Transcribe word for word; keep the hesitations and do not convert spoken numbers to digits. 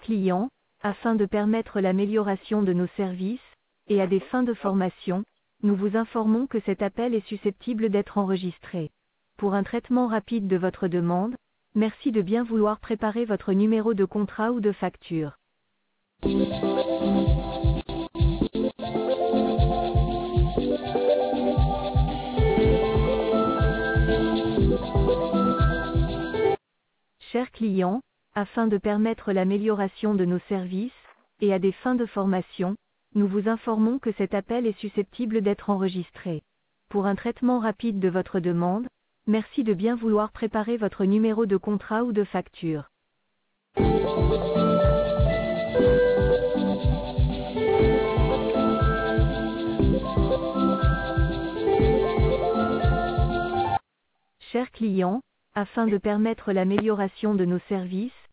clients, afin de permettre l'amélioration de nos services, et à des fins de formation, nous vous informons que cet appel est susceptible d'être enregistré. Pour un traitement rapide de votre demande, merci de bien vouloir préparer votre numéro de contrat ou de facture. Chers clients, afin de permettre l'amélioration de nos services, et à des fins de formation, nous vous informons que cet appel est susceptible d'être enregistré. Pour un traitement rapide de votre demande, merci de bien vouloir préparer votre numéro de contrat ou de facture. Chers clients, afin de permettre l'amélioration de nos services,